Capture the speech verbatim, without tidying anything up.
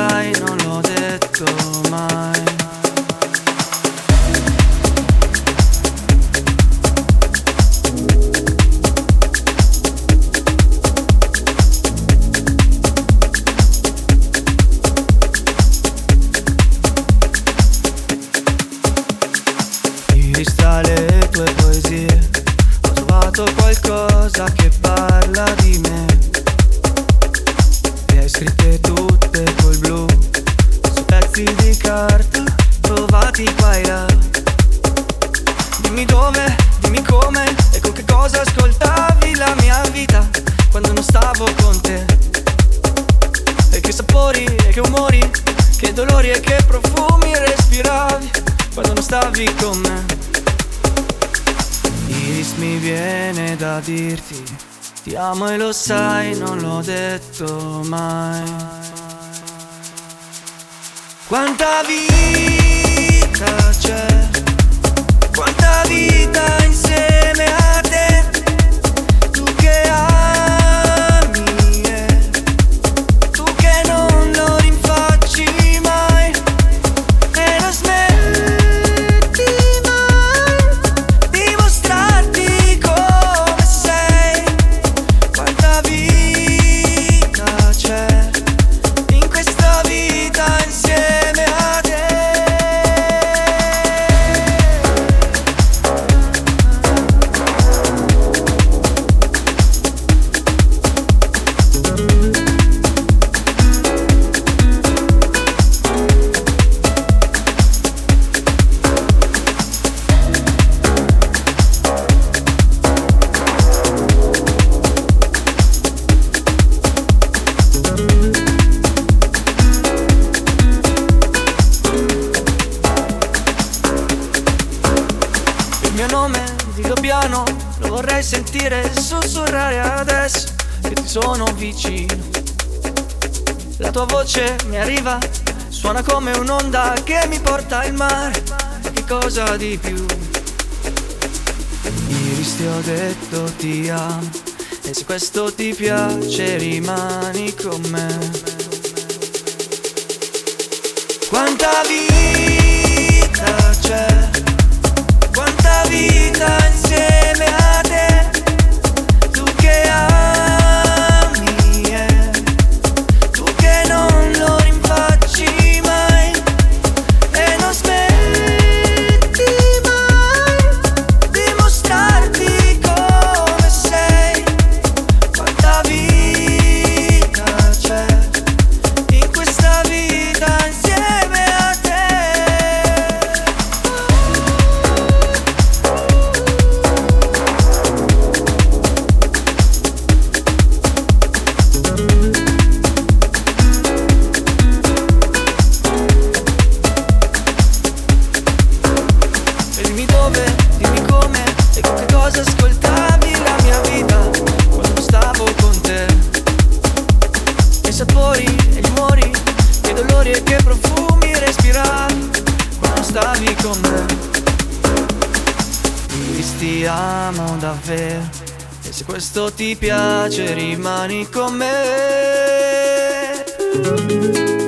sai, non l'ho detto mai. Iris tra le tue poesie ho trovato qualcosa che parla di me. Le hai scritte tutte col blu su pezzi di carta trovati qua e là. Dimmi dove, dimmi come e con che cosa ascoltavi la mia vita quando non stavo con te. E che sapori e che umori, che dolori e che profumi respiravi quando non stavi con me. Iris, mi viene da dirti ti amo e lo sai, non l'ho detto mai. Quanta vita c'è, quanta vita insieme a te. Tu che ami e tu che non lo rinfacci mai. E non smetti mai di mostrarti come sei. Quanta vita c'è in questa vita insieme a te. Il mio nome, dillo piano, lo vorrei sentire sussurrare adesso che ti sono vicino. La tua voce mi arriva, suona come un'onda che mi porta al mare. Che cosa di più? Iris, ti ho detto ti amo e se questo ti piace rimani con me. Quanta vita c'è, quanta vita insieme a te. Tu che ami e tu che non lo rinfacci mai. E non smetti mai di mostrarti come sei. Quanta vita c'è in questa vita insieme a te. E dimmi dove, dimmi come e con che cosa ascoltavi la mia vita quando stavo con te. E sapori e gli umori, che dolori e che profumi respiravi quando stavi con me. Iris, ti amo davvero e se questo ti piace rimani con me.